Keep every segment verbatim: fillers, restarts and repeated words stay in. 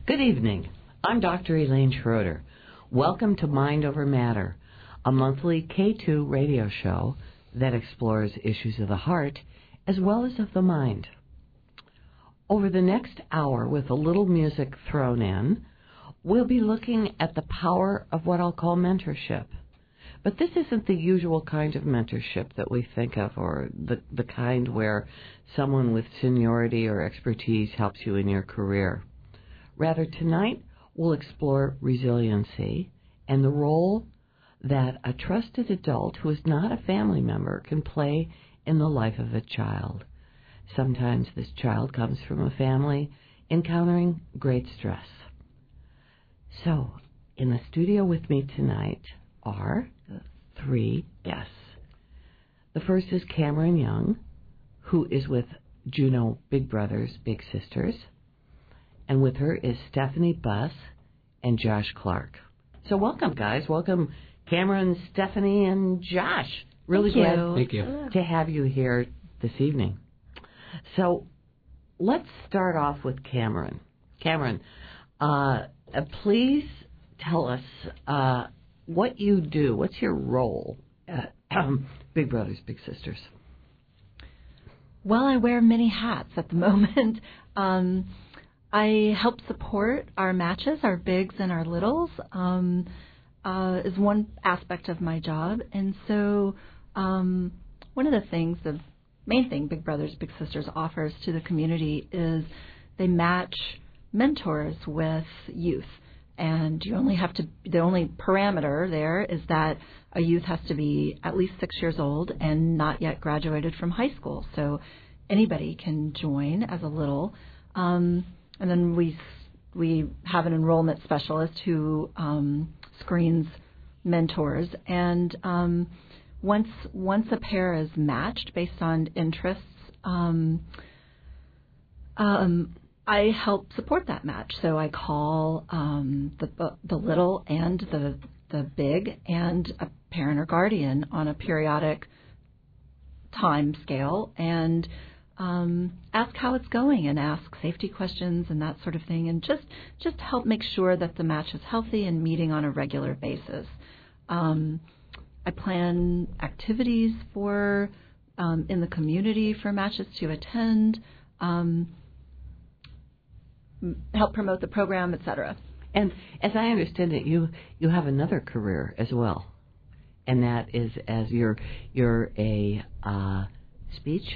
Good evening. I'm Doctor Elaine Schroeder. Welcome to Mind Over Matter, a monthly K two radio show that explores issues of the heart as well as of the mind. Over the next hour, with a little music thrown in, we'll be looking at the power of what I'll call mentorship. But this isn't the usual kind of mentorship that we think of, or the, the kind where someone with seniority or expertise helps you in your career. Rather, tonight we'll explore resiliency and the role that a trusted adult who is not a family member can play in the life of a child. Sometimes this child comes from a family encountering great stress. So, in the studio with me tonight are the three guests. The first is Cameron Young, who is with Juneau Big Brothers Big Sisters. And with her is Stephanie Buss and Josh Clark. So welcome, guys. Welcome, Cameron, Stephanie, and Josh. Really Thank glad you. Thank you. to have you here this evening. So let's start off with Cameron. Cameron, uh, uh, please tell us uh, what you do. What's your role at um, Big Brothers Big Sisters? Well, I wear many hats at the moment. Um, I help support our matches, our bigs and our littles, um, uh, is one aspect of my job. And so um, one of the things, the main thing Big Brothers Big Sisters offers to the community is they match mentors with youth. And you only have to, the only parameter there is that a youth has to be at least six years old and not yet graduated from high school. So anybody can join as a little. Um, And then we we have an enrollment specialist who um, screens mentors. And um, once once a pair is matched based on interests, um, um, I help support that match. So I call um, the the little and the the big and a parent or guardian on a periodic time scale and Um, ask how it's going and ask safety questions and that sort of thing, and just just help make sure that the match is healthy and meeting on a regular basis. Um, I plan activities for um, in the community for matches to attend, um, help promote the program, et cetera. And as I understand it, you you have another career as well, and that is as you're you're a uh, speech.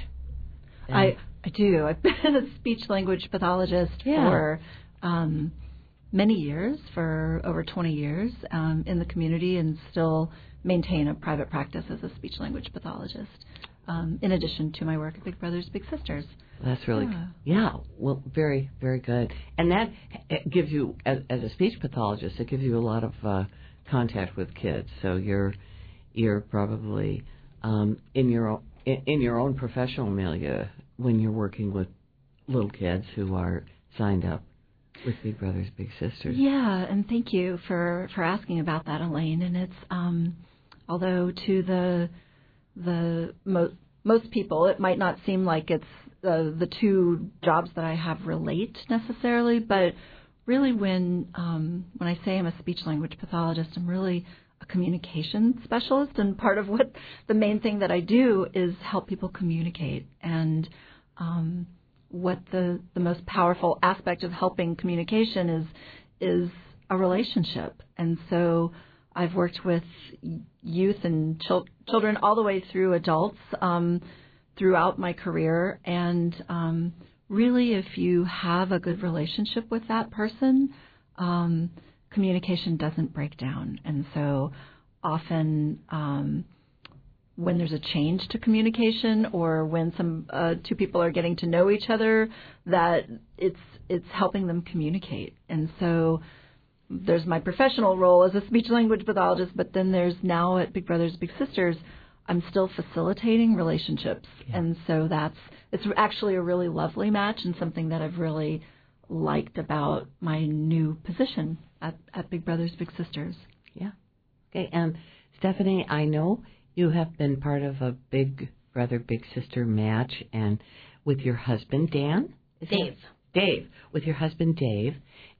I, I do. I've been a speech language pathologist yeah. for um, many years, for over twenty years um, in the community, and still maintain a private practice as a speech language pathologist, um, in addition to my work at Big Brothers Big Sisters. That's really, yeah. yeah, well, very, very good. And that gives you, as, as a speech pathologist, it gives you a lot of uh, contact with kids. So you're you're probably um, in your own, in your own professional milieu when you're working with little kids who are signed up with Big Brothers Big Sisters. Yeah, and thank you for, for asking about that, Elaine. And it's um, although to the the mo- most people it might not seem like it's uh, the two jobs that I have relate necessarily, but really when um, when I say I'm a speech language pathologist, I'm really a communication specialist, and part of what the main thing that I do is help people communicate. And um, what the, the most powerful aspect of helping communication is is a relationship. And so I've worked with youth and chil- children all the way through adults um, throughout my career. And um, really, if you have a good relationship with that person, um, communication doesn't break down. And so often um, when there's a change to communication, or when some uh, two people are getting to know each other, that it's it's helping them communicate. And so there's my professional role as a speech language pathologist, but then there's now at Big Brothers Big Sisters, I'm still facilitating relationships. Yeah. And so that's it's actually a really lovely match, and something that I've really liked about my new position at, at Big Brothers Big Sisters. Yeah. Okay. And Stephanie, I know you have been part of a Big Brother Big Sister match, and with your husband Dan, Dave. Dave, with your husband Dave,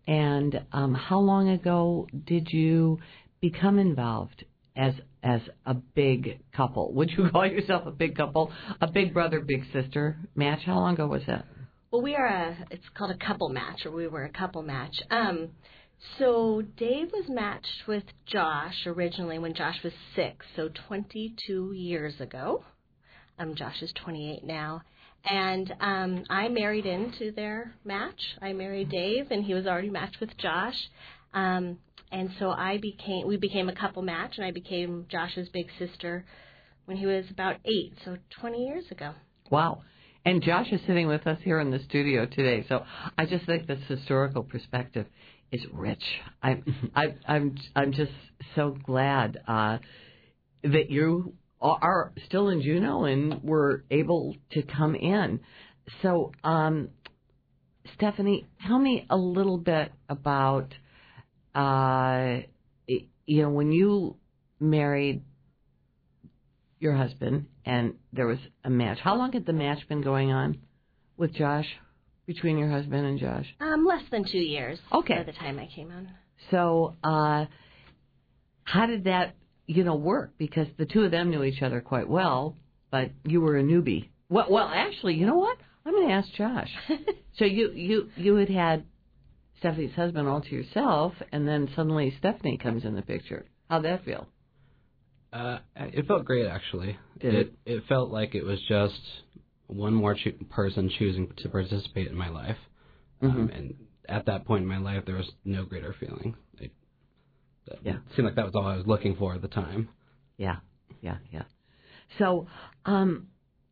And um, how long ago did you become involved as as a big couple? Would you call yourself a big couple? A big brother, big sister match? How long ago was that? Well, we are a, it's called a couple match, or we were a couple match. Um, so Dave was matched with Josh originally when Josh was six, so twenty-two years ago. Um, Josh is twenty-eight now. And um, I married into their match. I married Dave, and he was already matched with Josh. Um, and so I became, we became a couple match, and I became Josh's big sister when he was about eight, so twenty years ago. Wow. And Josh is sitting with us here in the studio today. So I just think this historical perspective is rich. I, I, I'm, I'm just so glad uh, that you are still in Juneau and were able to come in. So, um, Stephanie, tell me a little bit about, uh, you know, when you married your husband and there was a match. How long had the match been going on with Josh, between your husband and Josh? Um, less than two years. Okay. By the time I came on. So, uh, how did that, you know, work? Because the two of them knew each other quite well, but you were a newbie. Well, well, actually, you know what? I'm going to ask Josh. So you, you, you had had Stephanie's husband all to yourself, and then suddenly Stephanie comes in the picture. How'd that feel? Uh, it felt great, actually. Did it? It felt like it was just one more cho- person choosing to participate in my life. Mm-hmm. Um, and at that point in my life, there was no greater feeling. It, yeah. it seemed like that was all I was looking for at the time. Yeah, yeah, yeah. So, um,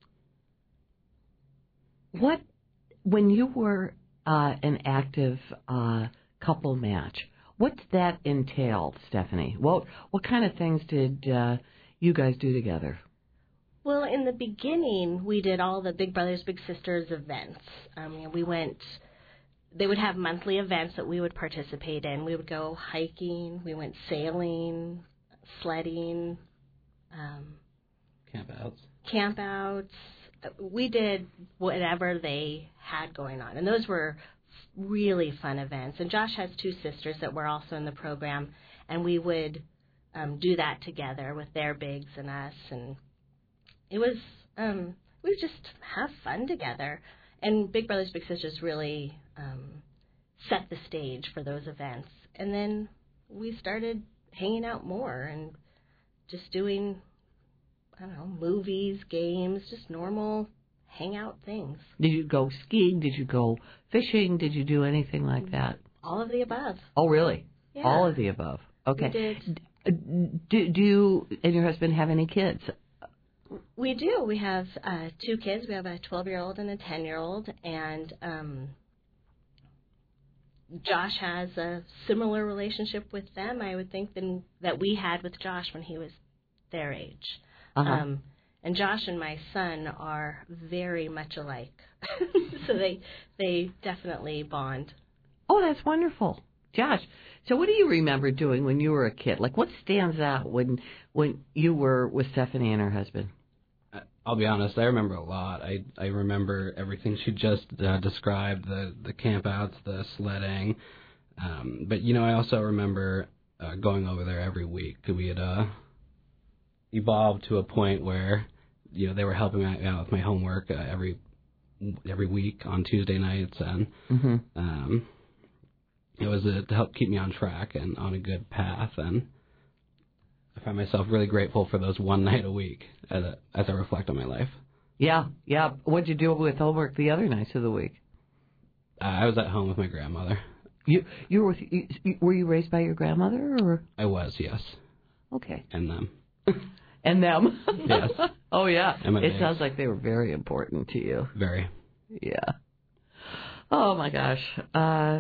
what, when you were uh, an active uh, couple match, what's that entail, Stephanie? What what kind of things did uh, you guys do together? Well, in the beginning, we did all the Big Brothers Big Sisters events. Um, you know, we went. They would have monthly events that we would participate in. We would go hiking. We went sailing, sledding, um, Campouts. Campouts. We did whatever they had going on, and those were really fun events. And Josh has two sisters that were also in the program, and we would um, do that together with their bigs and us, and it was um, we would just have fun together. And Big Brothers Big Sisters really um, set the stage for those events. And then we started hanging out more and just doing, I don't know, movies, games, just normal hangout things. Did you go skiing? Did you go fishing? Did you do anything like that? All of the above. Oh, really? Yeah. All of the above. Okay. We did. Do, do you and your husband have any kids? We do. We have uh, two kids. We have a twelve-year-old and a ten-year-old, and um, Josh has a similar relationship with them, I would think, than that we had with Josh when he was their age. Uh-huh. Um, and Josh and my son are very much alike, so they they definitely bond. Oh, that's wonderful, Josh. So, what do you remember doing when you were a kid? Like, what stands out when when you were with Stephanie and her husband? I'll be honest, I remember a lot. I I remember everything she just uh, described, the the campouts, the sledding. Um, but, you know, I also remember uh, going over there every week. We had uh, evolved to a point where, you know, they were helping me out with my homework uh, every every week on Tuesday nights. And Mm-hmm. um, it was uh, to help keep me on track and on a good path. And I find myself really grateful for those one night a week as, a, as I reflect on my life. Yeah, yeah. What'd you do with homework the other nights of the week? Uh, I was at home with my grandmother. You you were with, you, were you raised by your grandmother or? I was, yes. Okay. And them. And them. Yes. Oh yeah. And my It babes. sounds like they were very important to you. Very. Yeah. Oh my gosh. Uh,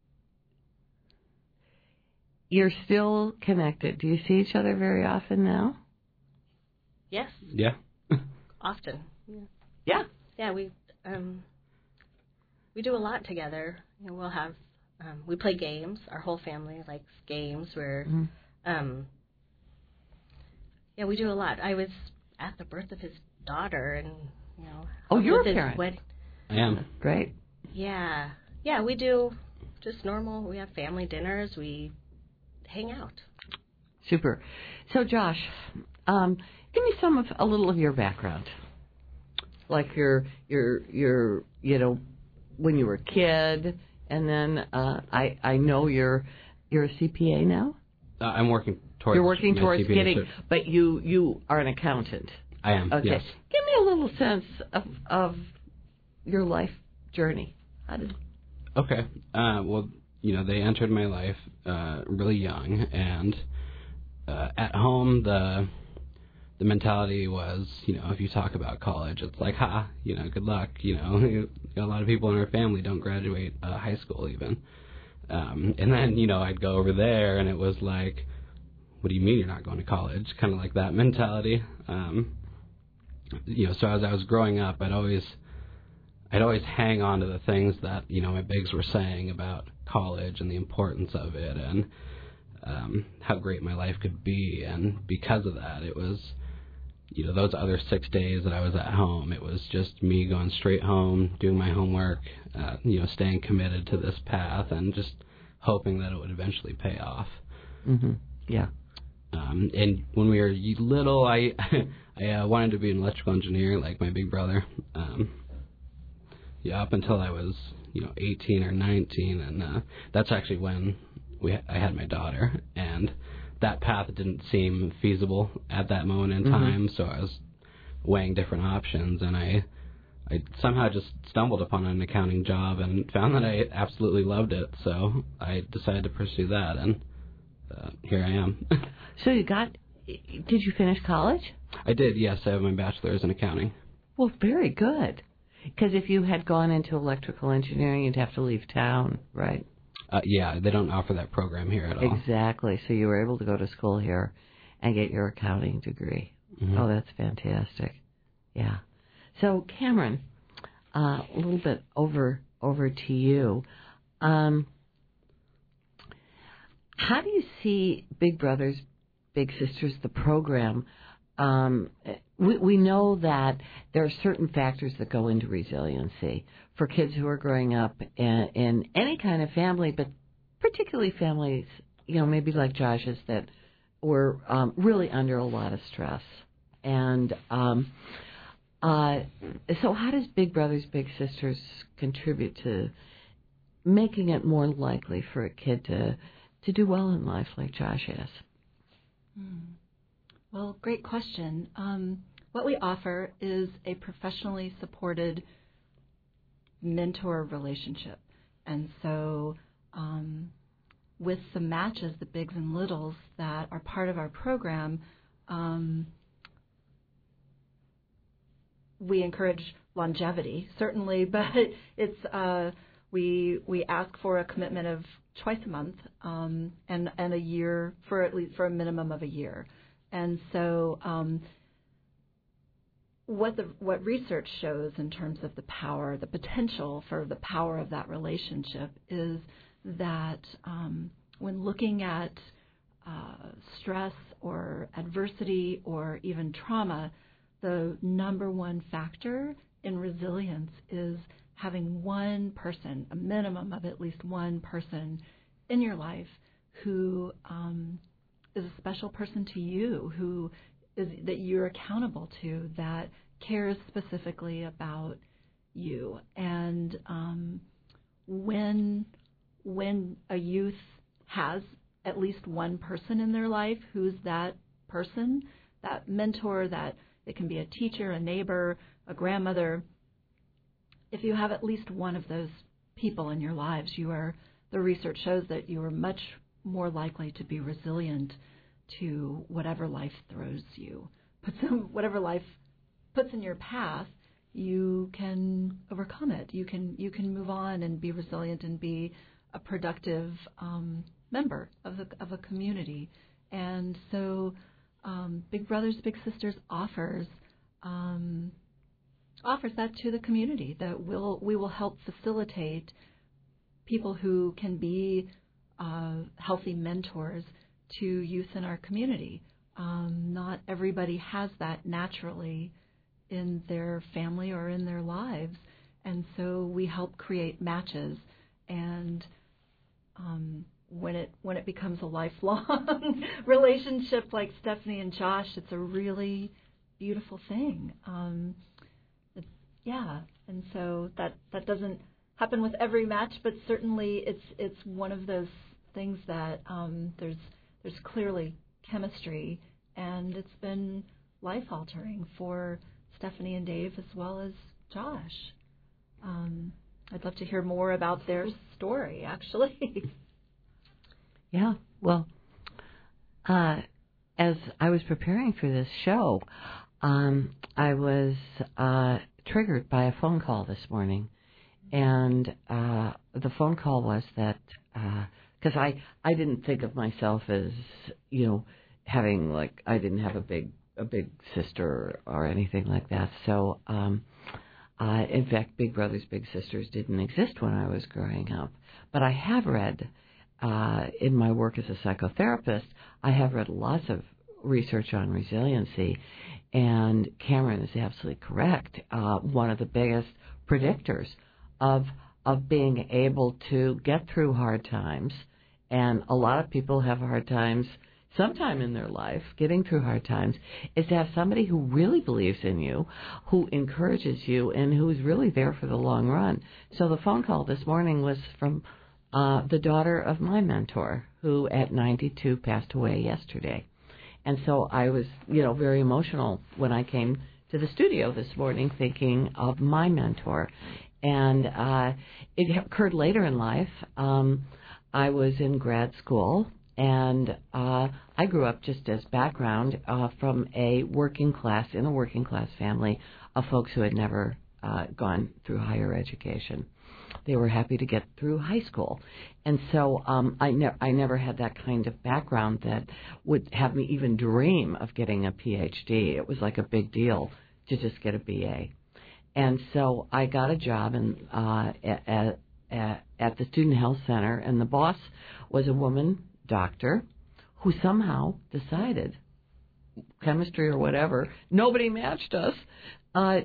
you're still connected. Do you see each other very often now? Yes, Yeah. often. Yeah, Yeah. yeah we um, we do a lot together. You know, we'll have um, we play games. Our whole family likes games. We're Mm-hmm. um, yeah, we do a lot. I was at the birth of his daughter, and you know. Oh, you're with a his parent. wed- I am. Great. Yeah, yeah, we do just normal. We have family dinners. We hang out. Super. So, Josh, um, give me some of a little of your background, like your your your you know when you were a kid, and then uh, I I know you're you're a C P A now. Uh, I'm working towards. You're working my towards C P A getting, cert. but you you are an accountant. I am. Okay. Yes. Give me a little sense of of your life journey. How did? Okay. Uh, well, you know, they entered my life uh, really young, and uh, at home the the mentality was, you know, if you talk about college, it's like, ha, you know, good luck. You know, a lot of people in our family don't graduate uh, high school even. Um, and then, you know, I'd go over there, and it was like, what do you mean you're not going to college? Kind of like that mentality. Um, you know, so as I was growing up, I'd always, I'd always hang on to the things that, you know, my bigs were saying about college and the importance of it, and um, how great my life could be. And because of that, it was, you know, those other six days that I was at home, it was just me going straight home, doing my homework, uh, you know, staying committed to this path, and just hoping that it would eventually pay off. Mm-hmm. Yeah. Um, and when we were little, I I uh, wanted to be an electrical engineer like my big brother. Um, yeah, up until I was, you know, eighteen or nineteen, and uh, that's actually when we I had my daughter, and that path didn't seem feasible at that moment in time. Mm-hmm. So I was weighing different options, and I I somehow just stumbled upon an accounting job and found that I absolutely loved it. So I decided to pursue that, and uh, here I am. So you got? Did you finish college? I did. Yes, I have my bachelor's in accounting. Well, very good. Because if you had gone into electrical engineering, you'd have to leave town, right? Uh, yeah, they don't offer that program here at all. Exactly. So you were able to go to school here and get your accounting degree. Mm-hmm. Oh, that's fantastic. Yeah. So, Cameron, uh, a little bit over over to you. Um, how do you see Big Brothers, Big Sisters, the program? Um, we, we know that there are certain factors that go into resiliency for kids who are growing up in, in any kind of family, but particularly families, you know, maybe like Josh's, that were um, really under a lot of stress. And um, uh, so how does Big Brothers, Big Sisters contribute to making it more likely for a kid to, to do well in life like Josh has? Hmm. Well, great question. Um, what we offer is a professionally supported mentor relationship. And so um, with the matches, the bigs and littles that are part of our program, um, we encourage longevity, certainly, but it's uh, we we ask for a commitment of twice a month um, and, and a year, for at least for a minimum of a year. And so um, what the what research shows in terms of the power, the potential for the power of that relationship is that um, when looking at uh, stress or adversity or even trauma, the number one factor in resilience is having one person, a minimum of at least one person in your life who um, is a special person to you, who is that you're accountable to, that cares specifically about you. And um, when when a youth has at least one person in their life who's that person, that mentor, that it can be a teacher, a neighbor, a grandmother. If you have at least one of those people in your lives, you are, the research shows that you are much more likely to be resilient to whatever life throws you. Puts in, whatever life puts in your path, you can overcome it. You can you can move on and be resilient and be a productive um, member of a, of a community. And so um, Big Brothers Big Sisters offers um, offers that to the community, that will we will help facilitate people who can be uh, healthy mentors to youth in our community. Um, not everybody has that naturally in their family or in their lives, and so we help create matches and when it becomes a lifelong relationship like Stephanie and Josh, it's a really beautiful thing. Um, it's, yeah, and so that that doesn't happen with every match, but certainly it's it's one of those things that um, there's there's clearly chemistry, and it's been life altering for Stephanie and Dave as well as Josh. Um, I'd love to hear more about their story, actually. Yeah, well, uh, as I was preparing for this show, um, I was uh, triggered by a phone call this morning. And uh, the phone call was that, because uh, I, I didn't think of myself as, you know, having, like, I didn't have a big a big sister or anything like that. So, um, uh, in fact, Big Brothers, Big Sisters didn't exist when I was growing up. But I have read, uh, in my work as a psychotherapist, I have read lots of research on resiliency. And Cameron is absolutely correct. Uh, one of the biggest predictors of of being able to get through hard times, and a lot of people have hard times sometime in their life getting through hard times, is to have somebody who really believes in you, who encourages you, and who's really there for the long run. So the phone call this morning was from uh, the daughter of my mentor, who at ninety-two passed away yesterday. And so I was, you know, very emotional when I came to the studio this morning thinking of my mentor. And uh, it occurred later in life. Um, I was in grad school, and uh, I grew up, just as background, uh, from a working class, in a working class family of folks who had never uh, gone through higher education. They were happy to get through high school. And so um, I, ne- I never had that kind of background that would have me even dream of getting a P H D. It was like a big deal to just get a B A. And so I got a job in, uh, at, at, at the Student Health Center, and the boss was a woman doctor who somehow decided, chemistry or whatever, nobody matched us, uh,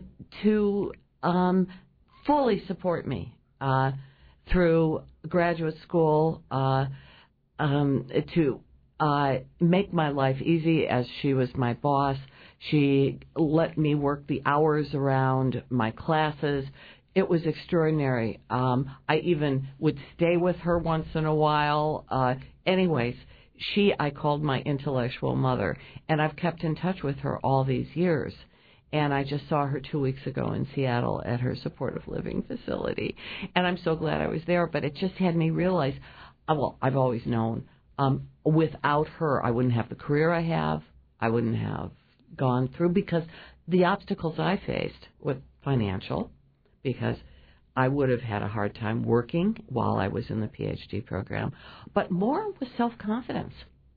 to um, fully support me uh, through graduate school, uh, um, to uh, make my life easy as she was my boss. She let me work the hours around my classes. It was extraordinary. Um, I even would stay with her once in a while. Uh, anyways, she I called my intellectual mother, and I've kept in touch with her all these years. And I just saw her two weeks ago in Seattle at her supportive living facility. And I'm so glad I was there, but it just had me realize, uh, well, I've always known, um, without her, I wouldn't have the career I have. I wouldn't have gone through, because the obstacles I faced with financial, because I would have had a hard time working while I was in the P H D program, but more was self-confidence.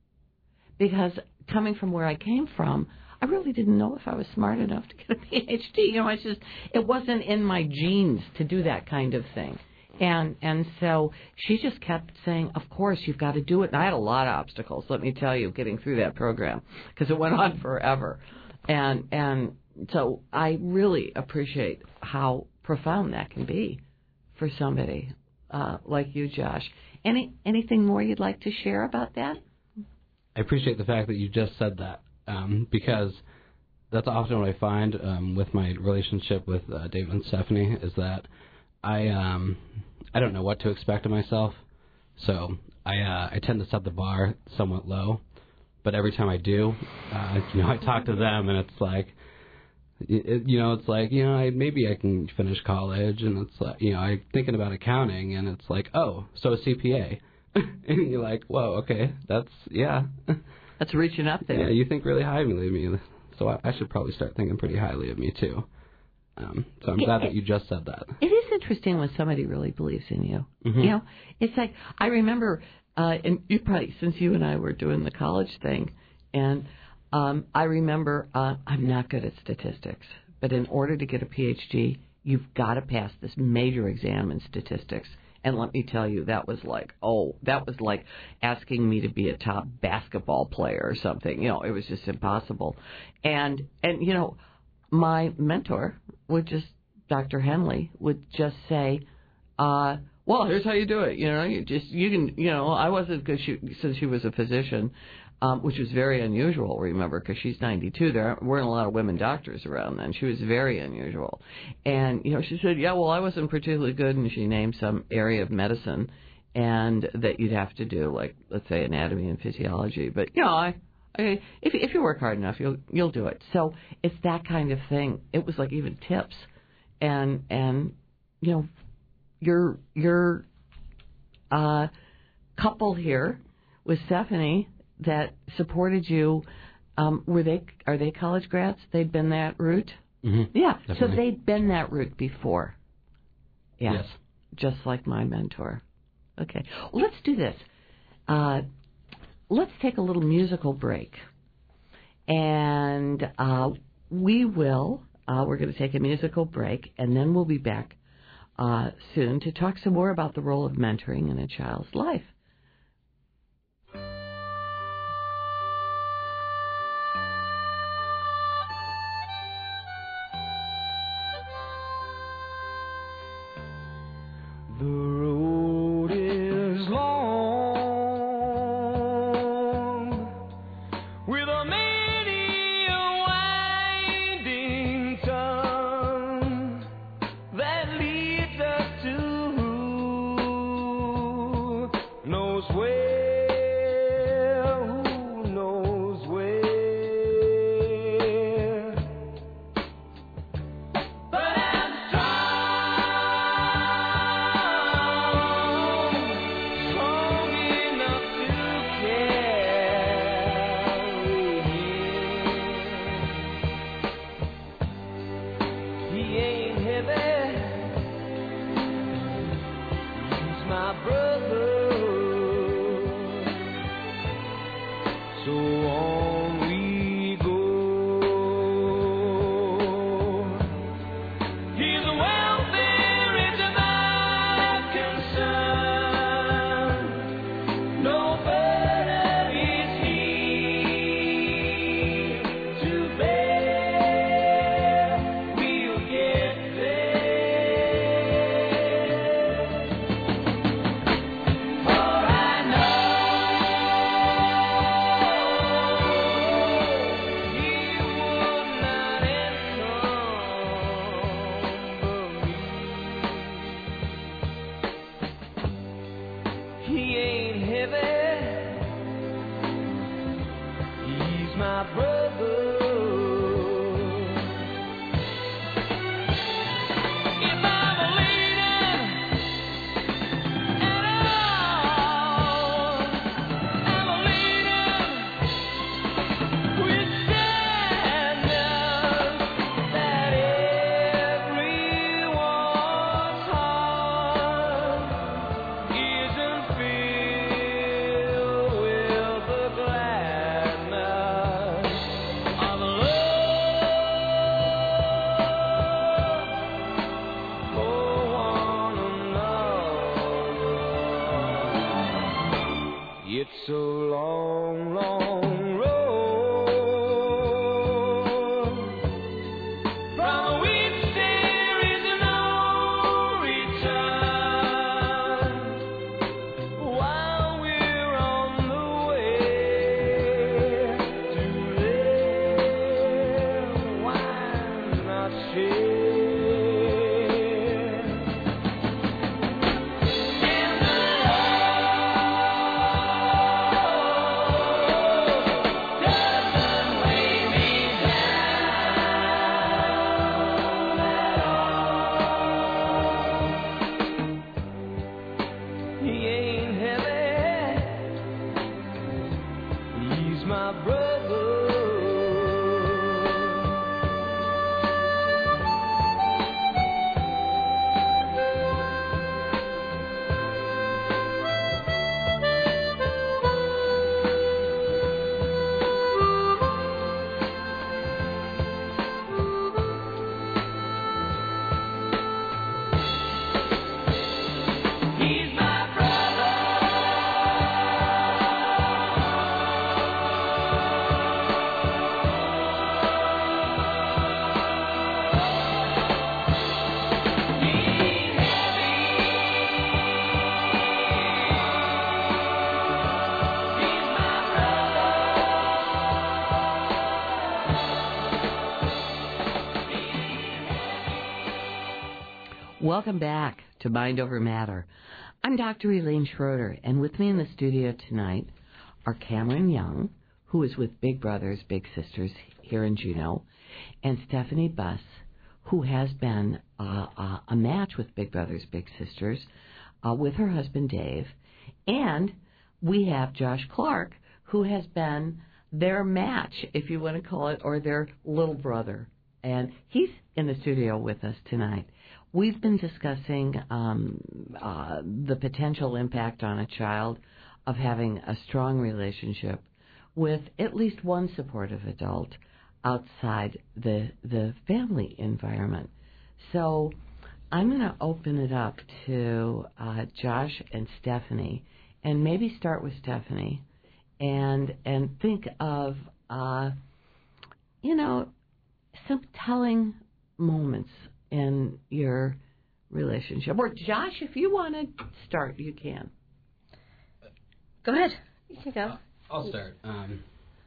Because coming from where I came from, I really didn't know if I was smart enough to get a P H D. You know, it's just, it wasn't in my genes to do that kind of thing. And and so she just kept saying, of course, you've got to do it. And I had a lot of obstacles, let me tell you, getting through that program, because it went on forever. And and so I really appreciate how profound that can be for somebody uh, like you, Josh. Any anything more you'd like to share about that? I appreciate the fact that you just said that, um, because that's often what I find um, with my relationship with uh, Dave and Stephanie, is that I um I don't know what to expect of myself, so I uh, I tend to set the bar somewhat low. But every time I do, uh, you know, I talk to them, and it's like, it, you know, it's like, you know, I, maybe I can finish college, and it's like, you know, I'm thinking about accounting, and it's like, oh, so a C P A, and you're like, whoa, okay, that's yeah, that's reaching up there. Yeah, you think really highly of me, so I, I should probably start thinking pretty highly of me too. Um, so I'm it, glad it, that you just said that. It is interesting when somebody really believes in you. Mm-hmm. You know, it's like, I remember, uh, and you probably, since you and I were doing the college thing, and um, I remember, uh, I'm not good at statistics, but in order to get a P H D, you've got to pass this major exam in statistics. And let me tell you, that was like, oh, that was like asking me to be a top basketball player or something. You know, it was just impossible. And, and you know, my mentor would just, Doctor Henley, would just say, uh, well, here's how you do it. You know, you just you can. You know, I wasn't because she since she was a physician, um, which was very unusual. Remember, because she's ninety-two. There weren't a lot of women doctors around then. She was very unusual, and you know, she said, yeah, well, I wasn't particularly good, and she named some area of medicine, and that you'd have to do, like, let's say, anatomy and physiology. But you know, I. I if if you work hard enough, you'll you'll do it. So it's that kind of thing. It was like even tips, and and you know. Your your uh, couple here with Stephanie that supported you, um, were they are they college grads? They'd been that route? Mm-hmm. Yeah, Definitely. so they'd been that route before. Yeah, yes. Just like my mentor. Okay, well, let's do this. Uh, let's take a little musical break. And uh, we will, uh, we're going to take a musical break, and then we'll be back Uh, soon to talk some more about the role of mentoring in a child's life. The road is long with a many a winding turn that leads us to knows where, who knows where. But I'm strong, strong enough to carry him. He ain't heavy. He's my brother, so on we go. His welfare is my concern. No burden is he to bear. We'll get there. For I know he would not encumber me. He ain't heavy. He's my brother. If I'm a leader at all, I'm a leader with standards that everyone's heart isn't filled with the gladness of love for one another. It's a long, long road from which there is no return. While we're on the way to live, why not share? And the Lord doesn't weigh me down at all. He ain't heavy. He's my brother. He's my brother. Welcome back to Mind Over Matter. I'm Doctor Elaine Schroeder, and with me in the studio tonight are Cameron Young, who is with Big Brothers Big Sisters here in Juneau, and Stephanie Buss, who has been uh, uh, a match with Big Brothers Big Sisters uh, with her husband Dave. And we have Josh Clark, who has been their match, if you want to call it, or their little brother. And he's in the studio with us tonight. We've been discussing um, uh, the potential impact on a child of having a strong relationship with at least one supportive adult outside the the family environment. So I'm going to open it up to uh, Josh and Stephanie, and maybe start with Stephanie, and and think of uh, you know some telling moments in your relationship. Or Josh, if you want to start, you can. Go ahead. You can go. I'll start. Um,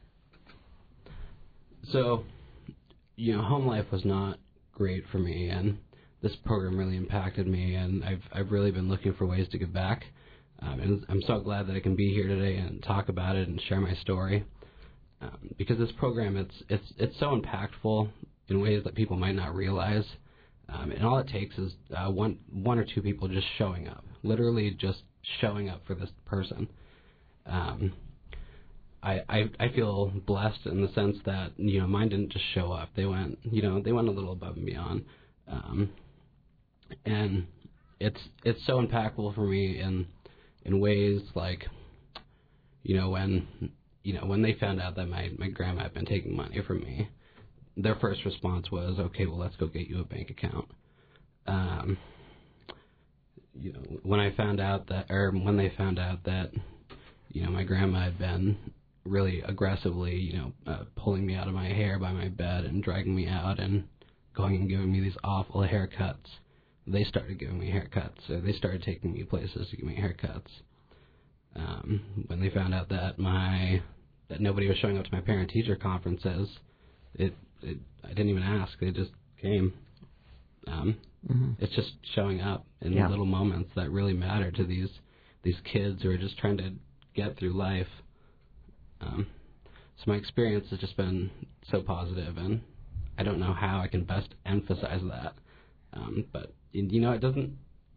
so, you know, home life was not great for me, and this program really impacted me, and I've I've really been looking for ways to give back. Um, and I'm so glad that I can be here today and talk about it and share my story, um, because this program it's it's it's so impactful in ways that people might not realize. Um, and all it takes is uh, one one or two people just showing up, literally just showing up for this person. Um, I, I I feel blessed in the sense that, you know, mine didn't just show up. They went, you know, they went a little above and beyond. Um, and it's it's so impactful for me in in ways like, you know, when you know when they found out that my, my grandma had been taking money from me, their first response was, okay, well, let's go get you a bank account. Um, you know, when I found out that, or when they found out that, you know, my grandma had been really aggressively, you know, uh, pulling me out of my hair by my bed and dragging me out and going and giving me these awful haircuts, they started giving me haircuts, or they started taking me places to give me haircuts. Um, when they found out that my that nobody was showing up to my parent-teacher conferences, it It, I didn't even ask. They just came. Um, mm-hmm. It's just showing up in yeah. little moments that really matter to these these kids who are just trying to get through life. Um, so my experience has just been so positive, and I don't know how I can best emphasize that. Um, but, you know, it doesn't...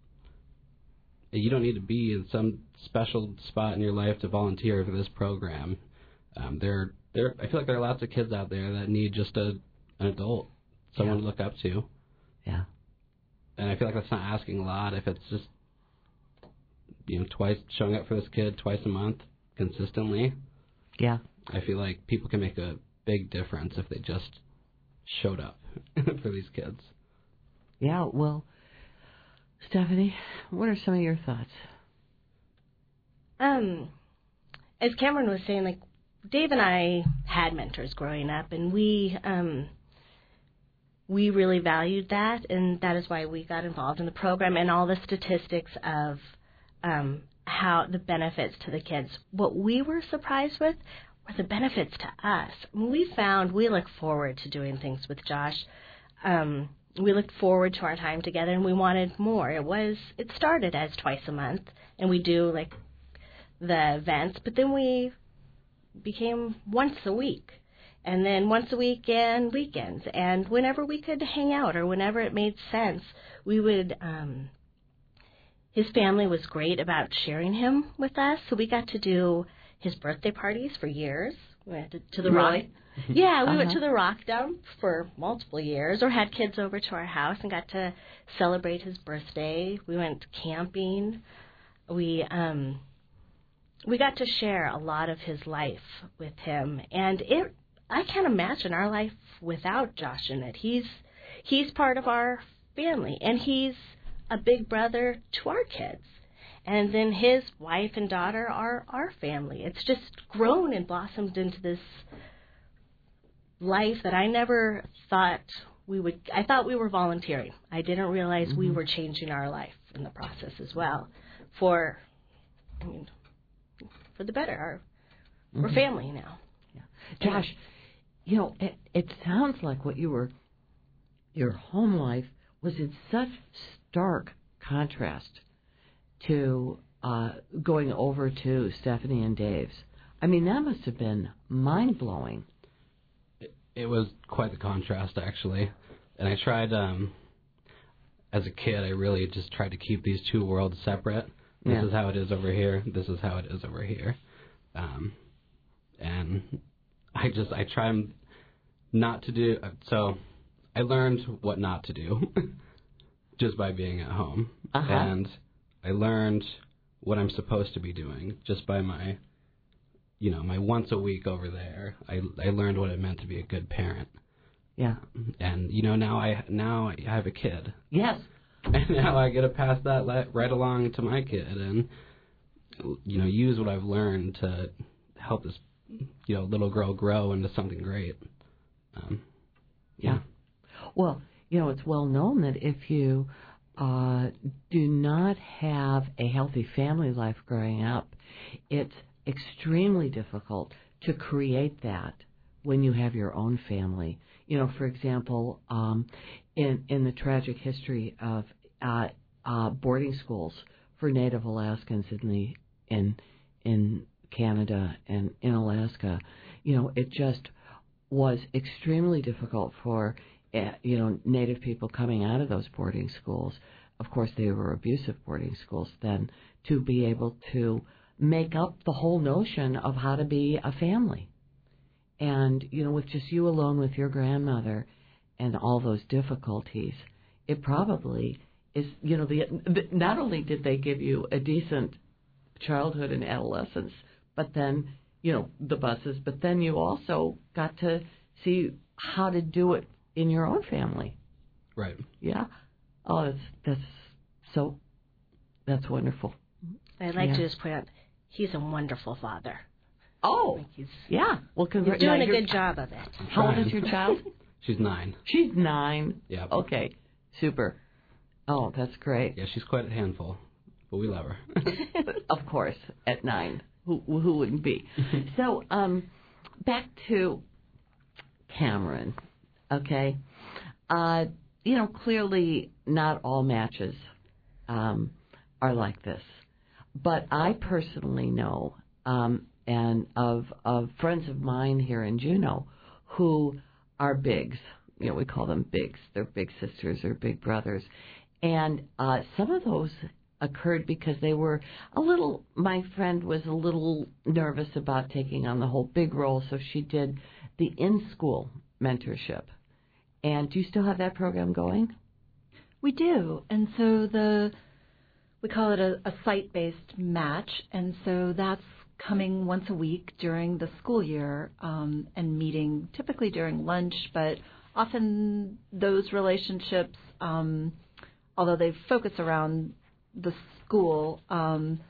You don't need to be in some special spot in your life to volunteer for this program. Um, there There, I feel like there are lots of kids out there that need just a an adult, someone yeah. to look up to. Yeah. And I feel like that's not asking a lot if it's just, you know, twice showing up for this kid twice a month consistently. Yeah. I feel like people can make a big difference if they just showed up for these kids. Yeah. Well, Stephanie, what are some of your thoughts? Um, as Cameron was saying, like, Dave and I had mentors growing up, and we um, we really valued that, and that is why we got involved in the program and all the statistics of um, how the benefits to the kids. What we were surprised with were the benefits to us. I mean, we found we look forward to doing things with Josh. Um, we looked forward to our time together, and we wanted more. It was it started as twice a month, and we do like the events, but then we became once a week, and then once a week and weekends, and whenever we could hang out or whenever it made sense, we would um his family was great about sharing him with us, so we got to do his birthday parties for years. We went to, to the really? rock yeah we uh-huh. went to the rock dump for multiple years, or had kids over to our house and got to celebrate his birthday. We went camping. We um We got to share a lot of his life with him, and it I can't imagine our life without Josh in it. He's he's part of our family, and he's a big brother to our kids. And then his wife and daughter are our family. It's just grown and blossomed into this life that I never thought we would. I thought we were volunteering. I didn't realize mm-hmm. we were changing our life in the process as well. For, I mean, for the better. Our, mm-hmm. We're family now. Yeah. Josh, you know, it, it sounds like what you were, your home life was in such stark contrast to uh, going over to Stephanie and Dave's. I mean, that must have been mind-blowing. It, it was quite the contrast, actually. And I tried, um, as a kid, I really just tried to keep these two worlds separate. This Yeah. is how it is over here. This is how it is over here. Um, and I just, I try not to do, so I learned what not to do just by being at home. Uh-huh. And I learned what I'm supposed to be doing just by my, you know, my once a week over there. I, I learned what it meant to be a good parent. Yeah. And, you know, now I, now I have a kid. Yes. And now I get to pass that le- right along to my kid and, you know, use what I've learned to help this, you know, little girl grow into something great. Um, yeah. Yeah. Well, you know, it's well known that if you uh, do not have a healthy family life growing up, it's extremely difficult to create that when you have your own family. You know, for example, um, in in the tragic history of uh, uh, boarding schools for Native Alaskans in the in in Canada and in Alaska, you know, it just was extremely difficult for uh, you know Native people coming out of those boarding schools. Of course, they were abusive boarding schools then, to be able to make up the whole notion of how to be a family. And, you know, with just you alone with your grandmother and all those difficulties, it probably is, you know, the, the not only did they give you a decent childhood and adolescence, but then, you know, the buses, but then you also got to see how to do it in your own family. Right. Yeah. Oh, that's, that's so, that's wonderful. I'd like Yeah. to just point out, he's a wonderful father. Oh, Like he's, yeah. Well, he's congratulations. doing a good job of it. How old Trying. is your child? She's nine. She's nine. Yeah. Okay. Super. Oh, that's great. Yeah, she's quite a handful, but we love her. Of course, at nine. Who who wouldn't be? So, um, back to Cameron. Okay. Uh, you know, clearly not all matches um, are like this, but I personally know, um, and of of friends of mine here in Juneau who are bigs. You know, we call them bigs. They're big sisters or big brothers. And uh, some of those occurred because they were a little, my friend was a little nervous about taking on the whole big role, so she did the in-school mentorship. And do you still have that program going? We do. And so the we call it a, a site-based match, and so that's coming once a week during the school year um, and meeting typically during lunch, but often those relationships, um, although they focus around the school, um,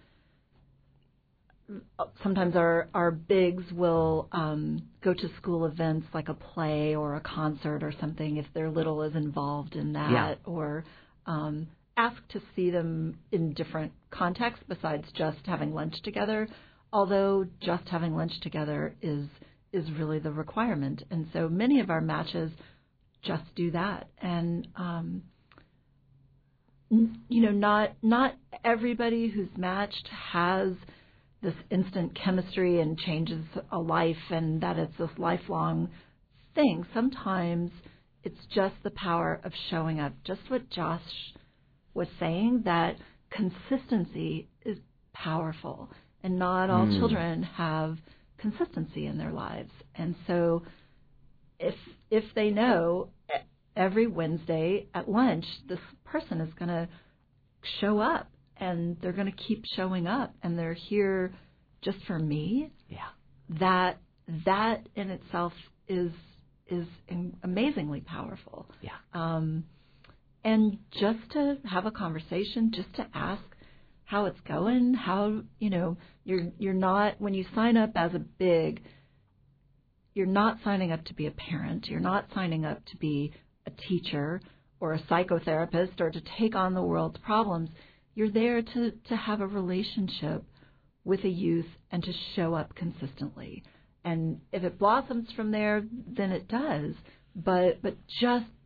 sometimes our, our bigs will um, go to school events like a play or a concert or something if their little is involved in that, Yeah. or um, ask to see them in different contexts besides just having lunch together, although just having lunch together is is really the requirement. And so many of our matches just do that. And, um, n- you know, not not everybody who's matched has this instant chemistry and changes a life and that it's this lifelong thing. Sometimes it's just the power of showing up. Just what Josh was saying, that consistency is powerful. And not all Mm. children have consistency in their lives. And so if if they know every Wednesday at lunch this person is going to show up and they're going to keep showing up and they're here just for me, Yeah. that that in itself is is amazingly powerful. Yeah. Um, and just to have a conversation, just to ask how it's going, how, you know, you're you're not, when you sign up as a big, you're not signing up to be a parent, you're not signing up to be a teacher or a psychotherapist or to take on the world's problems. You're there to, to have a relationship with a youth and to show up consistently. And if it blossoms from there, then it does. But but just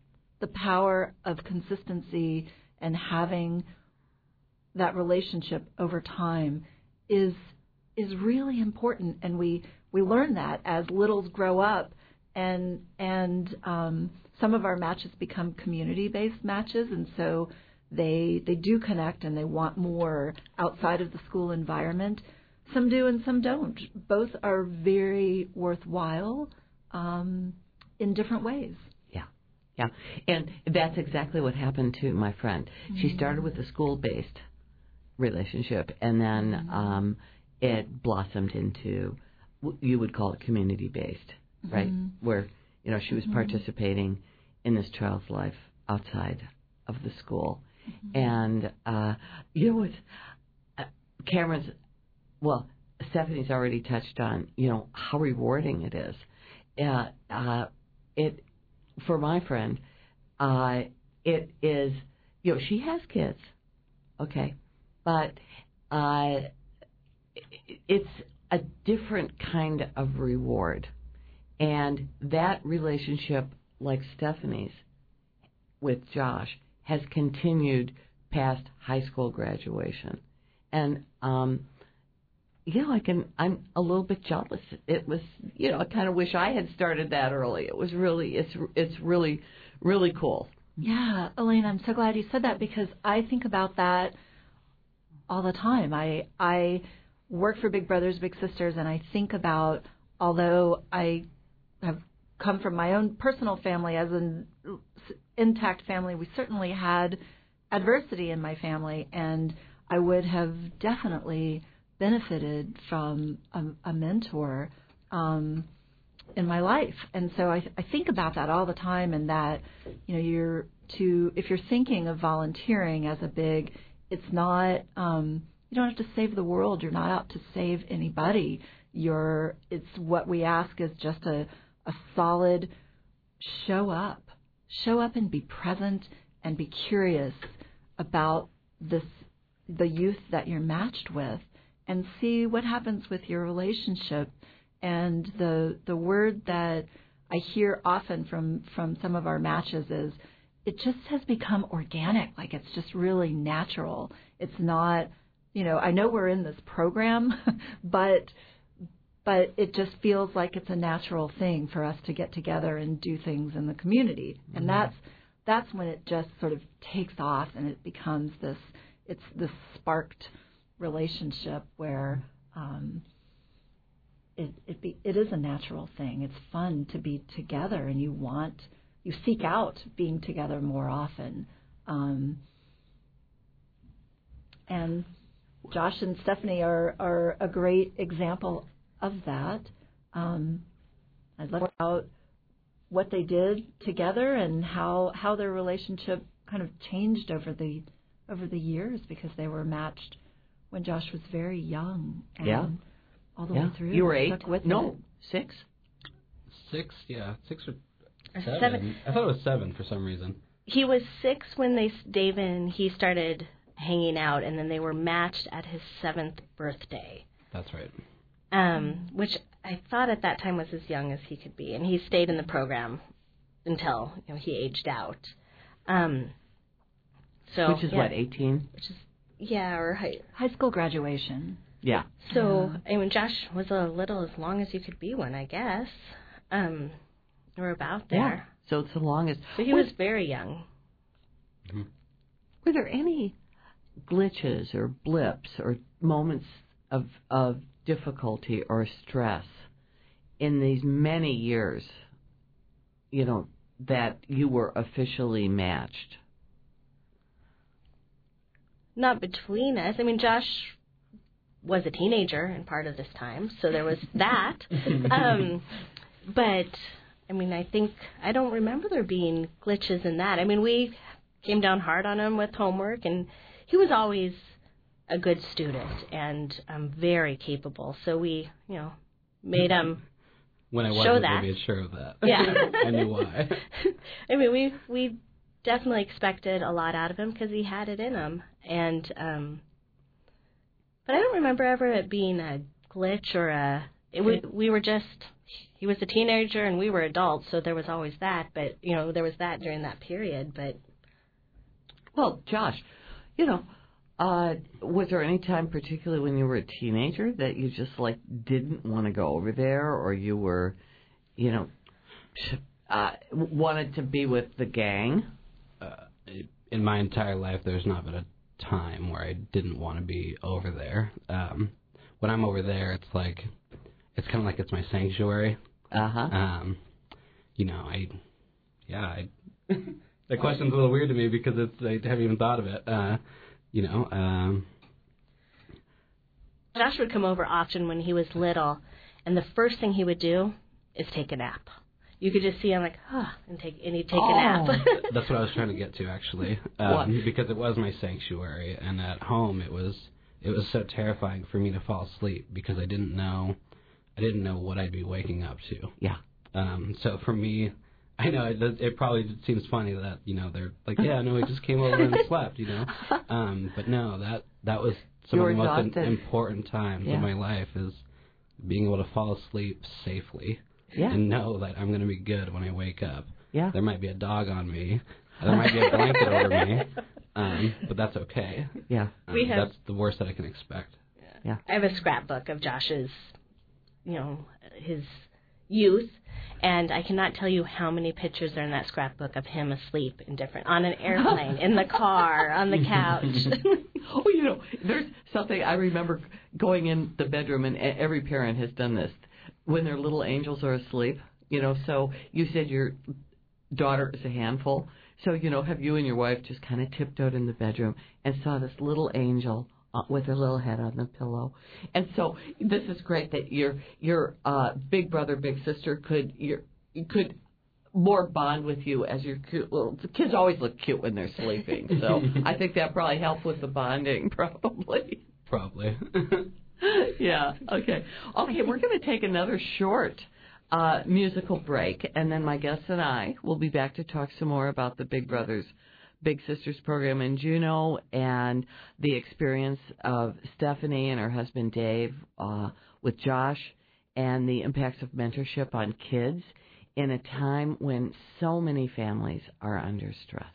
the power of consistency and having that relationship over time is is really important, and we we learn that as littles grow up, and and um, some of our matches become community-based matches, and so they they do connect and they want more outside of the school environment. Some do and some don't. Both are very worthwhile um, in different ways. Yeah, and that's exactly what happened to my friend. Mm-hmm. She started with a school-based relationship, and then mm-hmm. um, it blossomed into, you would call it community-based, mm-hmm. right? Where, you know, she was mm-hmm. participating in this child's life outside of the school. Mm-hmm. And, uh, you know what, uh, Cameron's, well, Stephanie's already touched on, you know, how rewarding it is. Uh, uh, it... For my friend, uh, it is, you know, she has kids, okay, but uh, it's a different kind of reward. And that relationship, like Stephanie's with Josh, has continued past high school graduation. And, um, you know, I can, I'm a little bit jealous. It was, you know, I kind of wish I had started that early. It was really, it's, it's really, really cool. Yeah, Elaine, I'm so glad you said that, because I think about that all the time. I, I work for Big Brothers Big Sisters, and I think about, although I have come from my own personal family as an intact family, we certainly had adversity in my family, and I would have definitely benefited from a, a mentor um, in my life. And so I, I think about that all the time, and that, you know, you're to, if you're thinking of volunteering as a big, it's not, um, you don't have to save the world. You're not out to save anybody. You're, it's what we ask is just a, a solid show up, show up and be present and be curious about this, the youth that you're matched with, and see what happens with your relationship. And the the word that I hear often from, from some of our matches is, it just has become organic, like it's just really natural. It's not, you know, I know we're in this program, but but it just feels like it's a natural thing for us to get together and do things in the community. Mm-hmm. And that's that's when it just sort of takes off, and it becomes this, it's this sparked relationship where um, it it, be, it is a natural thing. It's fun to be together, and you want, you seek out being together more often. Um, and Josh and Stephanie are, are a great example of that. Um, I'd love to talk about what they did together and how how their relationship kind of changed over the over the years, because they were matched when Josh was very young, and yeah. all the yeah. way through. You were eight? With no, it. six? Six, yeah, six or Or seven. seven. I thought it was seven for some reason. He was six when they, David and he started hanging out, and then they were matched at his seventh birthday. That's right. Um, which I thought at that time was as young as he could be, and he stayed in the program until, you know, he aged out. Um, so Which is yeah, what, eighteen? Which is yeah, or high, High school graduation. Yeah. So I mean, Josh was a little as long as you could be one, I guess. Um, or about there. Yeah. So it's the longest. So he was, was very young. Mm-hmm. Were there any glitches or blips or moments of of difficulty or stress in these many years, you know, that you were officially matched? Not between us. I mean, Josh was a teenager in part of this time, so there was that. um, but, I mean, I think, I don't remember there being glitches in that. I mean, we came down hard on him with homework, and he was always a good student and um, very capable. So we, you know, made him when I show wasn't, that. I made sure of that. Yeah. I knew why. I mean, we we definitely expected a lot out of him because he had it in him. And, um, but I don't remember ever it being a glitch or a, it, we, we were just he was a teenager and we were adults, so there was always that. But you know, there was that during that period. But Well, Josh, you know, uh, was there any time, particularly when you were a teenager, that you just like didn't want to go over there, or you were, you know, uh, wanted to be with the gang? Uh, in my entire life, there's not been a time where I didn't want to be over there. Um, when I'm over there, it's like, it's kind of like it's my sanctuary. Uh huh. Um, you know, I, yeah, I, the question's a little weird to me because it's, I haven't even thought of it. Uh, you know, um, Josh would come over often when he was little, and the first thing he would do is take a nap. You could just see him like, ah, and take and he'd take Oh. a nap. that's what I was trying to get to, actually, um, because it was my sanctuary, and at home it was it was so terrifying for me to fall asleep because I didn't know I didn't know what I'd be waking up to. Yeah. Um, so for me, I know it, it probably seems funny that you know they're like, yeah, no, we just came over and slept, you know, um, but no, that that was some You of the were most im- exhausted. important times Yeah. of my life is being able to fall asleep safely. Yeah. And know that I'm going to be good when I wake up. Yeah. There might be a dog on me. There might be a blanket over me. Um, but that's okay. Yeah. Um, We have- that's the worst that I can expect. Yeah. I have a scrapbook of Josh's, you know, his youth, and I cannot tell you how many pictures are in that scrapbook of him asleep in different, on an airplane, in the car, on the couch. Oh, you know, there's something I remember going in the bedroom, and e- every parent has done this, when their little angels are asleep. You know, so you said your daughter is a handful. So, you know, have you and your wife just kind of tiptoed in the bedroom and saw this little angel uh, with her little head on the pillow? And so this is great that your your uh, big brother, big sister could your could more bond with you as your cute little. The kids always look cute when they're sleeping, so I think that probably helped with the bonding, probably. Probably. Yeah. Okay. Okay. We're going to take another short uh, musical break, and then my guests and I will be back to talk some more about the Big Brothers Big Sisters program in Juneau and the experience of Stephanie and her husband Dave uh, with Josh and the impacts of mentorship on kids in a time when so many families are under stress.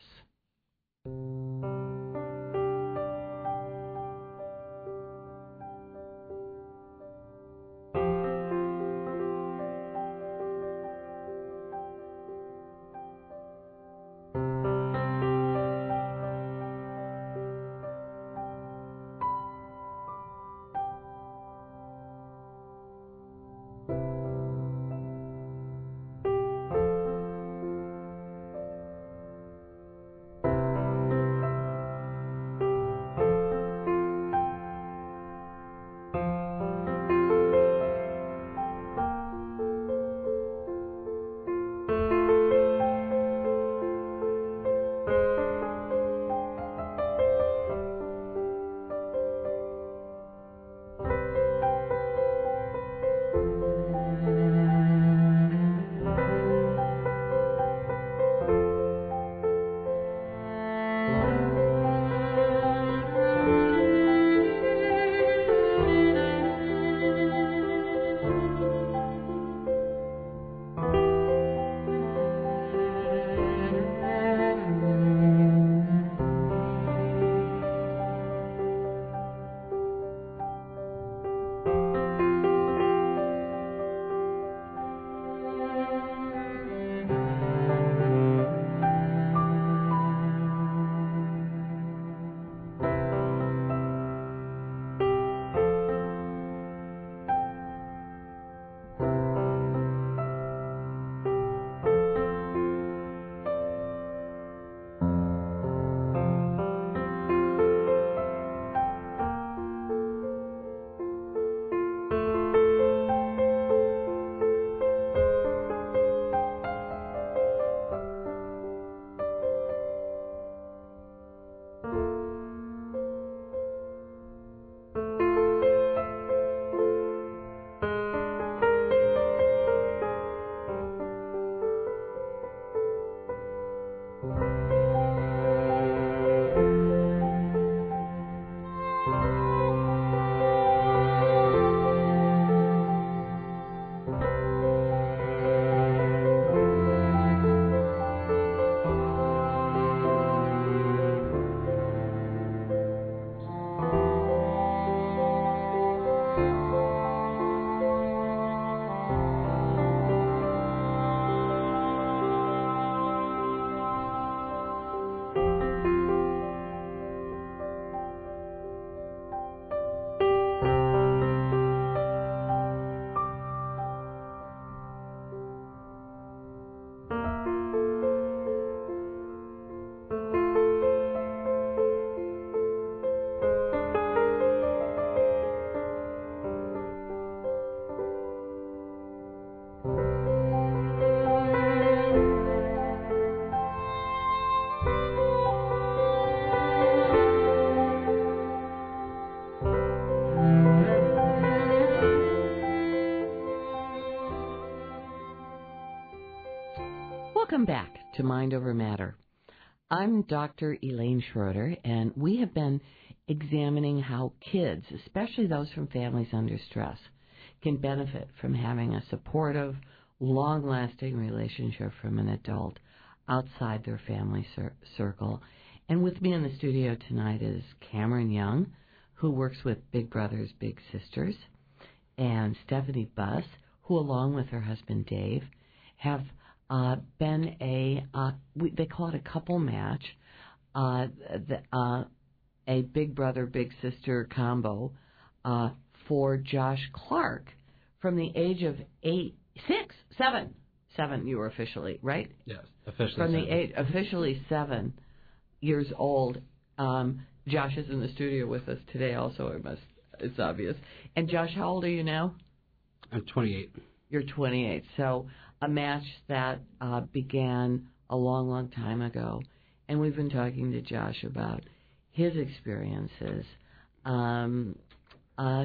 Welcome back to Mind Over Matter. I'm Doctor Elaine Schroeder, and we have been examining how kids, especially those from families under stress, can benefit from having a supportive, long-lasting relationship from an adult outside their family cir- circle. And with me in the studio tonight is Cameron Young, who works with Big Brothers Big Sisters, and Stephanie Buss, who, along with her husband Dave, have uh, been a, uh, we, they call it a couple match, uh, the, uh, a Big Brother Big Sister combo uh, for Josh Clark from the age of eight, six, seven, seven. You were officially right. Yes, officially from seven. the age officially seven years old. Um, Josh is in the studio with us today. Also, it must it's obvious. And Josh, how old are you now? I'm twenty-eight. You're twenty-eight. So a match that uh, began a long, long time ago, and we've been talking to Josh about his experiences um, uh,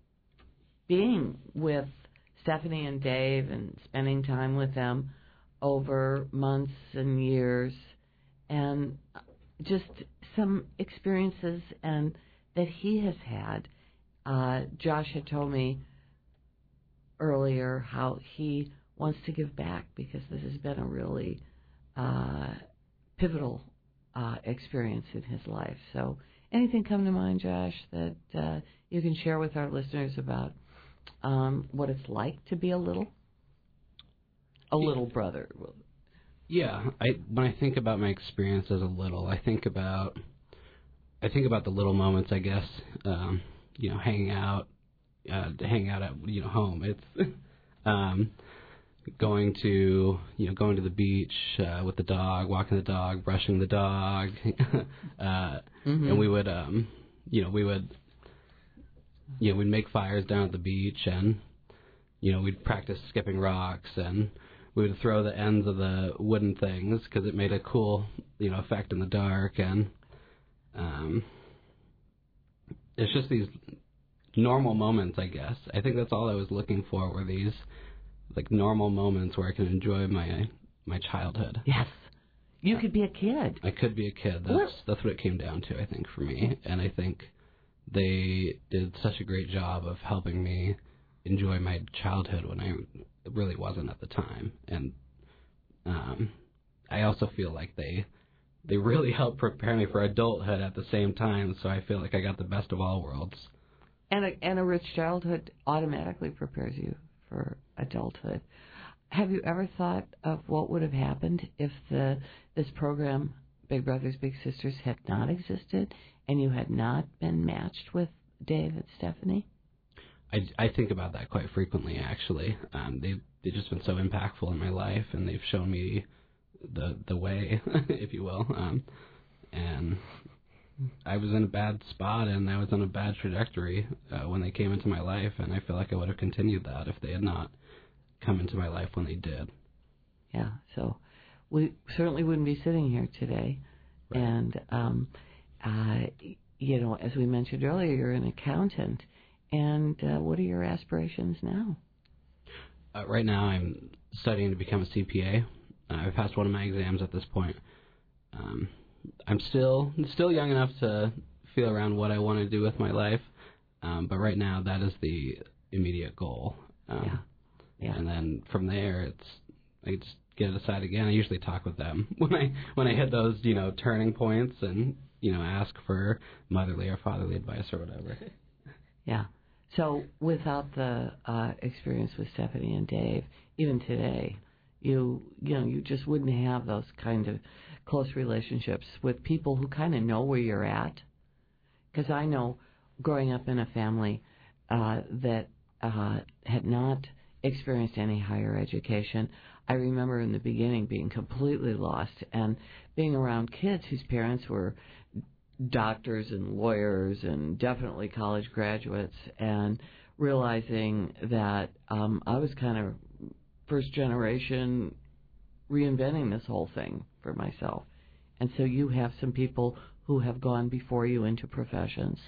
being with Stephanie and Dave and spending time with them over months and years, and just some experiences and that he has had. Uh, Josh had told me earlier how he wants to give back because this has been a really uh, pivotal uh, experience in his life. So anything come to mind, Josh, that uh, you can share with our listeners about um, what it's like to be a little? A little brother. Yeah, I when I think about my experience as a little, I think about I think about the little moments, I guess. Um, you know, hanging out, uh, hanging out at you know home. It's um, going to you know going to the beach uh, with the dog, walking the dog, brushing the dog, uh, Mm-hmm. and we would um, you know we would you know we'd make fires down at the beach, and you know we'd practice skipping rocks, and we would throw the ends of the wooden things because it made a cool, you know, effect in the dark, and um, it's just these normal moments, I guess. I think that's all I was looking for were these like normal moments where I can enjoy my my childhood. Yes, you could be a kid. I could be a kid. That's What? that's what it came down to, I think, for me, and I think they did such a great job of helping me enjoy my childhood when I really wasn't at the time. And um, I also feel like they they really helped prepare me for adulthood at the same time, so I feel like I got the best of all worlds. And a, and a rich childhood automatically prepares you for adulthood. Have you ever thought of what would have happened if the this program, Big Brothers Big Sisters, had not existed and you had not been matched with Dave and Stephanie? I, I think about that quite frequently, actually. Um, they've, they've just been so impactful in my life, and they've shown me the the way, if you will. Um, and I was in a bad spot, and I was on a bad trajectory uh, when they came into my life, and I feel like I would have continued that if they had not come into my life when they did. Yeah, so we certainly wouldn't be sitting here today. Right. And, um, uh, you know, as we mentioned earlier, you're an accountant. And uh, what are your aspirations now? Uh, right now, I'm studying to become a C P A. Uh, I've passed one of my exams at this point. Um, I'm still still young enough to feel around what I want to do with my life, um, but right now that is the immediate goal. Um, Yeah. Yeah. And then from there, it's I just get to decide again. I usually talk with them when I when I hit those you know turning points, and you know ask for motherly or fatherly advice or whatever. Yeah. So without the uh, experience with Stephanie and Dave, even today, you you know you just wouldn't have those kind of close relationships with people who kind of know where you're at. Because I know, growing up in a family uh, that uh, had not experienced any higher education, I remember in the beginning being completely lost and being around kids whose parents were doctors and lawyers and definitely college graduates, and realizing that um, I was kind of first generation reinventing this whole thing for myself. And so you have some people who have gone before you into professions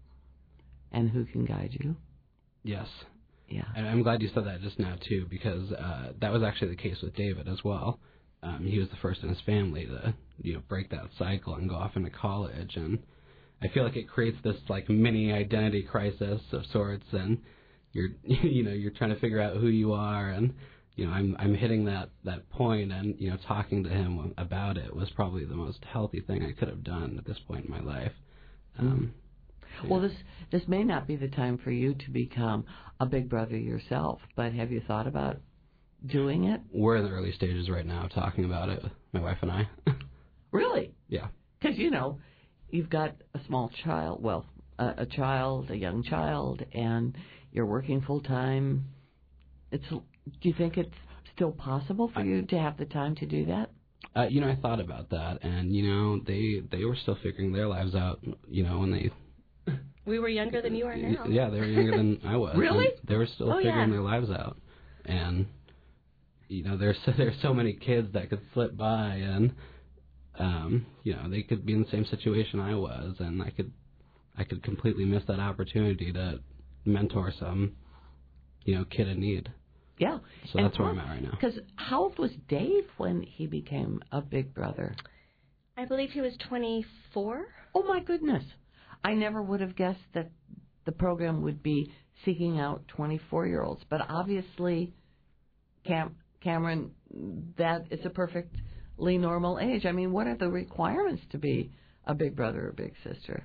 and who can guide you. Yes. Yeah. And I'm glad you said that just now, too, because uh, that was actually the case with David as well. um, he was the first in his family to, you know, break that cycle and go off into college. And I feel like it creates this like mini identity crisis of sorts, and you're, you know, you're trying to figure out who you are. And, you know, I'm, I'm hitting that, that point, and, you know, talking to him about it was probably the most healthy thing I could have done at this point in my life. Um, yeah. Well, this, this may not be the time for you to become a big brother yourself, but have you thought about doing it? We're in the early stages right now talking about it, my wife and I. Really? Yeah. Because, you know, you've got a small child, well, a, a child, a young child, and you're working full time. It's. Do you think it's still possible for I, you to have the time to do that? Uh, you know, I thought about that, and, you know, they they were still figuring their lives out, you know, when they... We were younger than you are now. Yeah, they were younger than I was. Really? They were still Oh, figuring yeah. their lives out. And, you know, there's so, there's so many kids that could slip by, and, um, you know, they could be in the same situation I was, and I could I could completely miss that opportunity to mentor some, you know, kid in need. Yeah. So that's where I'm at right now. Because how old was Dave when he became a big brother? I believe he was twenty-four. Oh, my goodness. I never would have guessed that the program would be seeking out twenty-four-year-olds. But obviously, Cam- Cameron, that is a perfectly normal age. I mean, what are the requirements to be a big brother or big sister?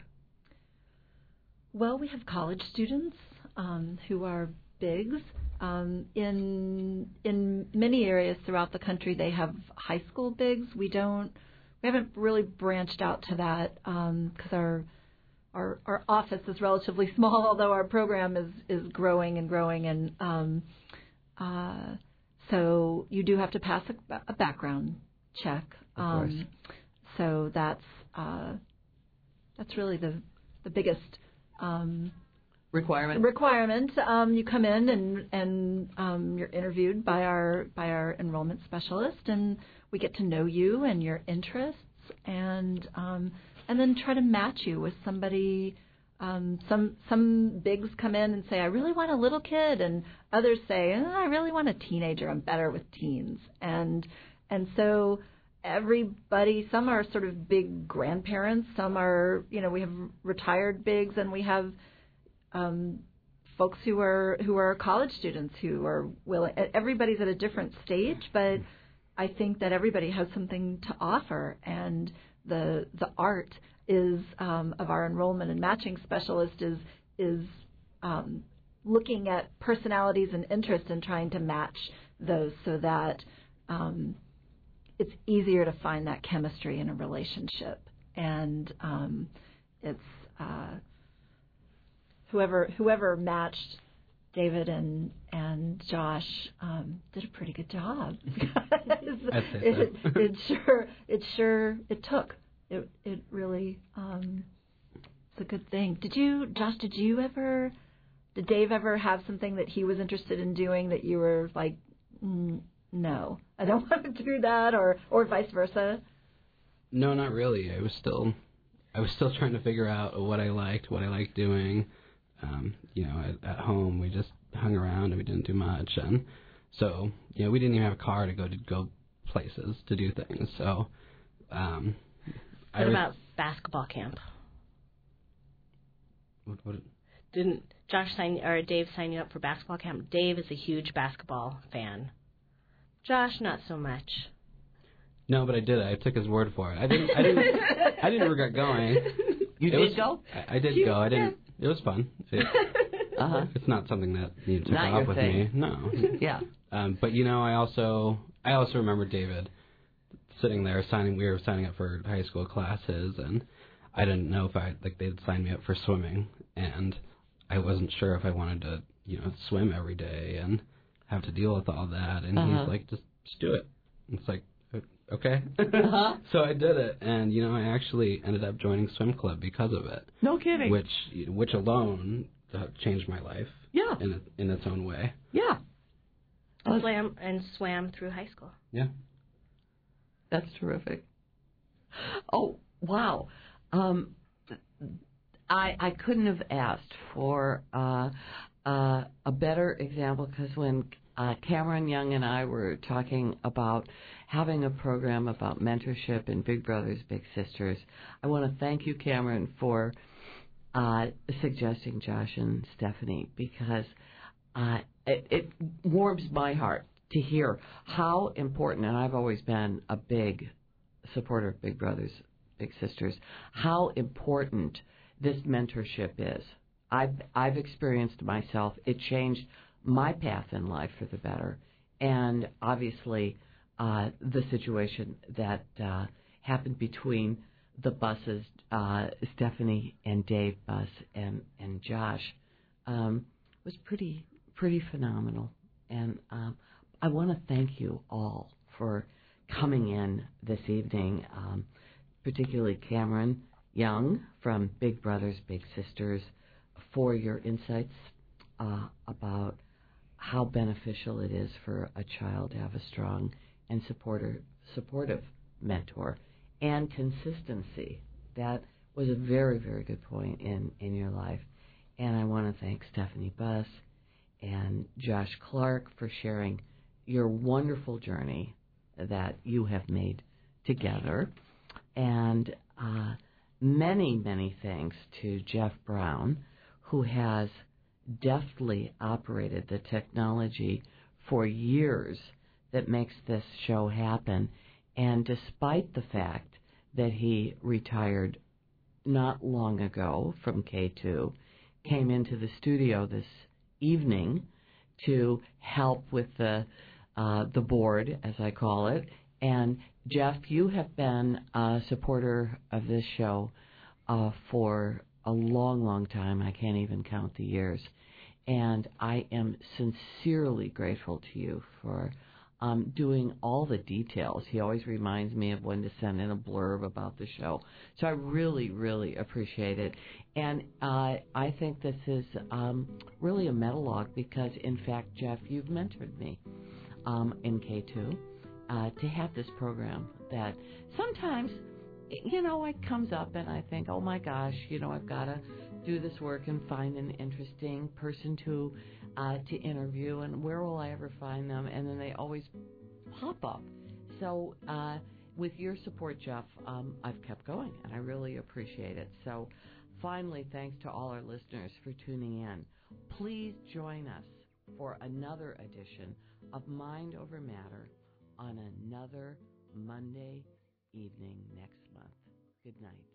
Well, we have college students um, who are bigs. Um, in in many areas throughout the country, they have high school bigs. We don't. We haven't really branched out to that because um, our Our, our office is relatively small, although our program is, is growing and growing. And um, uh, so you do have to pass a, a background check. Of um, course. So that's uh, that's really the the biggest um, Requirement? requirement. Um, you come in and and um, you're interviewed by our by our enrollment specialist, and we get to know you and your interests, and um, and then try to match you with somebody. Um, some some bigs come in and say, I really want a little kid, and others say, oh, I really want a teenager. I'm better with teens, and and so everybody. Some are sort of big grandparents. Some are, you know, we have retired bigs, and we have um, folks who are who are college students who are willing. Everybody's at a different stage, but I think that everybody has something to offer, and the the art is um, of our enrollment and matching specialist is is um, looking at personalities and interests and trying to match those so that um, it's easier to find that chemistry in a relationship. And um, it's uh, whoever whoever matched David and and Josh um, did a pretty good job. I'd say it, so. it sure it sure it took it it really um, it's a good thing. Did you, Josh? Did you ever? Did Dave ever have something that he was interested in doing that you were like, mm, no, I don't want to do that, or or vice versa? No, not really. I was still, I was still trying to figure out what I liked, what I liked doing. Um, you know, at, at home we just hung around and we didn't do much, and so you know we didn't even have a car to go to go places to do things. So, um, I What was, about basketball camp? what, what, Didn't Josh sign or Dave sign you up for basketball camp? Dave is a huge basketball fan. Josh, not so much. No, but I did it. I took his word for it. I didn't. I didn't. I didn't regret going. You It did was, go? I, I did You- go. I didn't. It was fun. It, Uh-huh. it's not something that you took Not off your with thing. me. No. Yeah. Um, but you know, I also I also remember David sitting there signing. We were signing up for high school classes, and I didn't know if I like they'd sign me up for swimming, and I wasn't sure if I wanted to, you know, swim every day and have to deal with all that. And Uh-huh. he's like, just just do it. And it's like, okay. Uh-huh. So I did it, and you know, I actually ended up joining swim club because of it, No kidding. which which alone uh, changed my life Yeah. in a, in its own way. Yeah. And swam and swam through high school. Yeah. That's terrific. Oh, wow. Um, I I couldn't have asked for uh, uh, a better example, because when uh, Cameron Young and I were talking about having a program about mentorship in Big Brothers Big Sisters. I want to thank you, Cameron, for uh, suggesting Josh and Stephanie, because uh, it, it warms my heart to hear how important, and I've always been a big supporter of Big Brothers Big Sisters, how important this mentorship is. I've I've experienced myself. It changed my path in life for the better, and obviously uh, the situation that uh, happened between the buses, uh, Stephanie and Dave Buss and and Josh, um, was pretty pretty phenomenal. And um, I want to thank you all for coming in this evening, um, particularly Cameron Young from Big Brothers Big Sisters, for your insights uh, about how beneficial it is for a child to have a strong and supporter, supportive mentor, and consistency. That was a very, very good point in, in your life. And I want to thank Stephanie Buss and Josh Clark for sharing your wonderful journey that you have made together. And uh, many, many thanks to Jeff Brown, who has deftly operated the technology for years that makes this show happen. And despite the fact that he retired not long ago from K two, came into the studio this evening to help with the uh, the board, as I call it. And Jeff, you have been a supporter of this show uh, for a long, long time. I can't even count the years. And I am sincerely grateful to you for um, doing all the details. He always reminds me of when to send in a blurb about the show. So I really, really appreciate it. And uh, I think this is um, really a metalog because, in fact, Jeff, you've mentored me um, in K two uh, to have this program that sometimes, you know, it comes up and I think, oh my gosh, you know, I've got to do this work and find an interesting person to uh, to interview, and where will I ever find them? And then they always pop up. So uh, with your support, Jeff, um, I've kept going, and I really appreciate it. So finally, thanks to all our listeners for tuning in. Please join us for another edition of Mind Over Matter on another Monday evening next month. Good night.